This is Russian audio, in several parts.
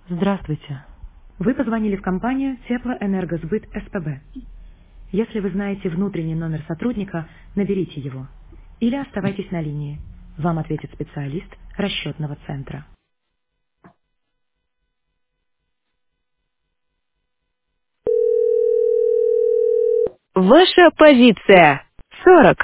Здравствуйте. Вы позвонили в компанию Теплоэнергосбыт СПБ. Если вы знаете внутренний номер сотрудника, наберите его. Или оставайтесь на линии. Вам ответит специалист расчетного центра. Ваша позиция. 40.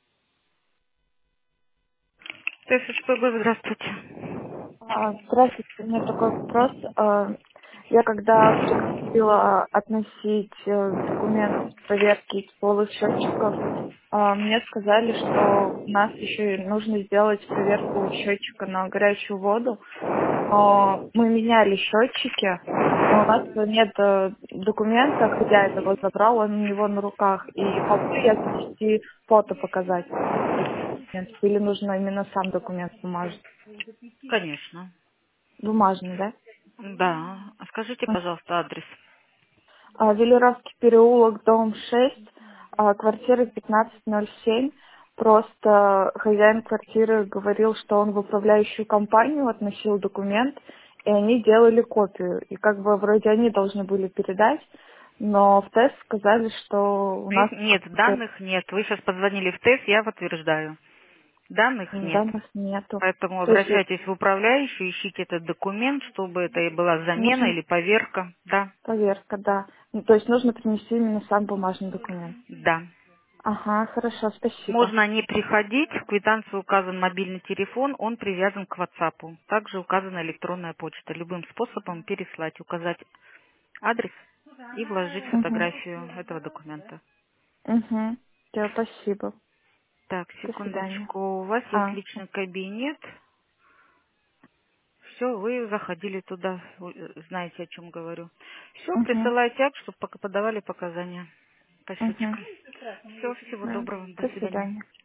ТССПБ, здравствуйте. Здравствуйте, у меня такой вопрос. Я когда приходила относить документ проверки из полых счетчиков, мне сказали, что у нас еще и нужно сделать проверку счетчика на горячую воду. Мы меняли счетчики, но у нас нет документа, хозяин его забрал, он у него на руках. И могу ли я занести фото показать? Или нужно именно сам документ бумажный? Конечно. Бумажный, да? Да. А скажите, пожалуйста, адрес. Велеровский переулок, дом 6, квартира 1507. Просто хозяин квартиры говорил, что он в управляющую компанию относил документ, и они делали копию. И как бы вроде они должны были передать, но в тест сказали, что у нас Нет, данных нет. Вы сейчас позвонили в ТЭС, я подтверждаю. Данных нет. данных нету. Поэтому То есть обращайтесь в управляющую, ищите этот документ, чтобы это и была замена нужно или поверка. Да, проверка, да. Ну, то есть нужно принести именно сам бумажный документ. да. Ага, хорошо, спасибо. Можно не приходить, в квитанции указан мобильный телефон, он привязан к WhatsApp. Также указана электронная почта. Любым способом переслать, указать адрес и вложить Угу. фотографию этого документа. Угу. Все, спасибо. Так, До свидания. секундочку. У вас есть личный кабинет. Все, вы заходили туда, вы знаете, о чем говорю. Все, Угу. присылайте акт, чтобы пока подавали показания по Угу. счетчикам. Все, всего Да. доброго, до До свидания. свидания.